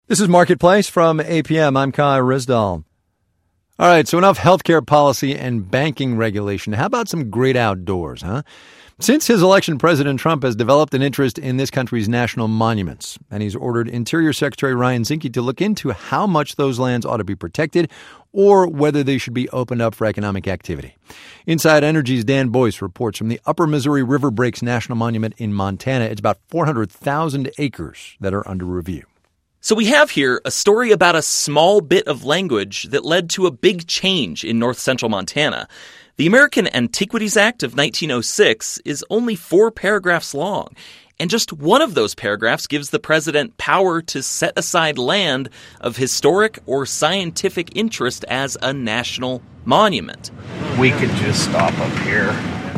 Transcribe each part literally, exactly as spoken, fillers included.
This is Marketplace from A P M. I'm Kai Rizdal. All right, so enough healthcare policy and banking regulation. How about some great outdoors, huh? Since his election, President Trump has developed an interest in this country's national monuments, and he's ordered Interior Secretary Ryan Zinke to look into how much those lands ought to be protected or whether they should be opened up for economic activity. Inside Energy's Dan Boyce reports from the Upper Missouri River Breaks National Monument in Montana. It's about four hundred thousand acres that are under review. So we have here a story about a small bit of language that led to a big change in north-central Montana. The American Antiquities Act of nineteen oh six is only four paragraphs long, and just one of those paragraphs gives the president power to set aside land of historic or scientific interest as a national monument. We could just stop up here.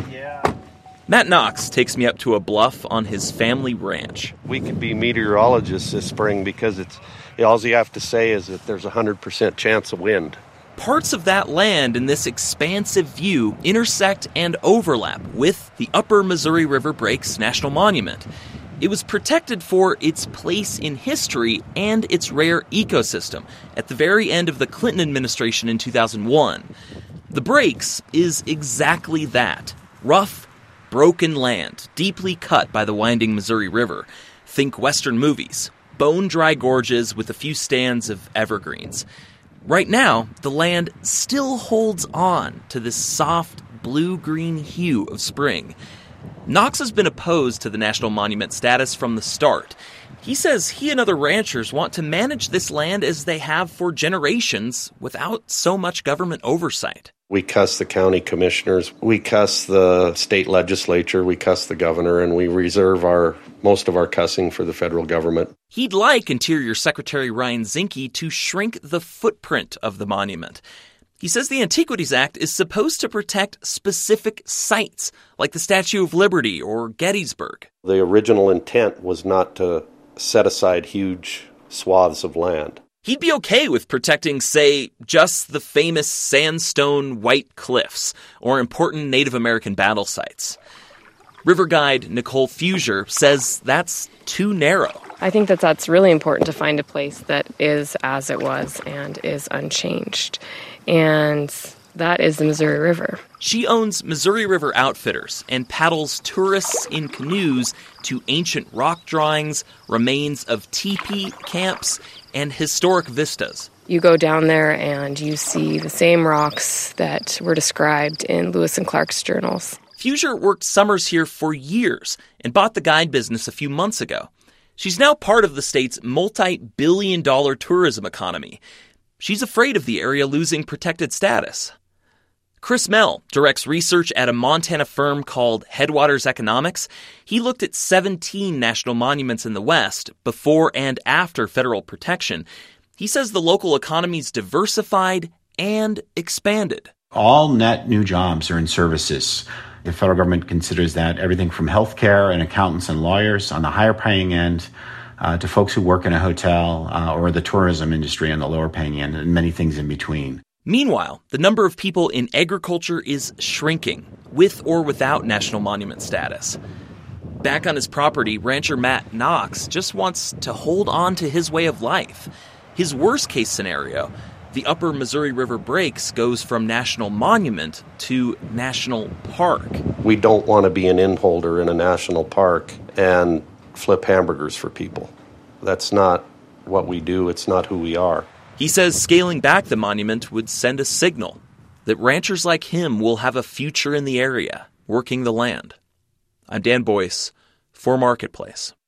Matt Knox takes me up to a bluff on his family ranch. We could be meteorologists this spring because it's all you have to say is that there's a one hundred percent chance of wind. Parts of that land in this expansive view intersect and overlap with the Upper Missouri River Breaks National Monument. It was protected for its place in history and its rare ecosystem at the very end of the Clinton administration in two thousand one. The Breaks is exactly that. Rough, broken land, deeply cut by the winding Missouri River. Think Western movies. Bone-dry gorges with a few stands of evergreens. Right now, the land still holds on to this soft blue-green hue of spring. Knox has been opposed to the national monument status from the start. He says he and other ranchers want to manage this land as they have for generations without so much government oversight. We cuss the county commissioners, we cuss the state legislature, we cuss the governor, and we reserve our most of our cussing for the federal government. He'd like Interior Secretary Ryan Zinke to shrink the footprint of the monument. He says the Antiquities Act is supposed to protect specific sites, like the Statue of Liberty or Gettysburg. The original intent was not to set aside huge swaths of land. He'd be okay with protecting, say, just the famous sandstone White Cliffs or important Native American battle sites. River guide Nicole Fusier says that's too narrow. I think that that's really important to find a place that is as it was and is unchanged. And that is the Missouri River. She owns Missouri River Outfitters and paddles tourists in canoes to ancient rock drawings, remains of teepee camps, and historic vistas. You go down there and you see the same rocks that were described in Lewis and Clark's journals. Fusier worked summers here for years and bought the guide business a few months ago. She's now part of the state's multi-billion dollar tourism economy. She's afraid of the area losing protected status. Chris Mell directs research at a Montana firm called Headwaters Economics. He looked at seventeen national monuments in the West before and after federal protection. He says the local economy's diversified and expanded. All net new jobs are in services. The federal government considers that everything from healthcare and accountants and lawyers on the higher paying end uh, to folks who work in a hotel uh, or the tourism industry on the lower paying end, and many things in between. Meanwhile, the number of people in agriculture is shrinking, with or without national monument status. Back on his property, rancher Matt Knox just wants to hold on to his way of life. His worst-case scenario, the Upper Missouri River Breaks, goes from national monument to national park. We don't want to be an inholder in a national park and flip hamburgers for people. That's not what we do. It's not who we are. He says scaling back the monument would send a signal that ranchers like him will have a future in the area, working the land. I'm Dan Boyce for Marketplace.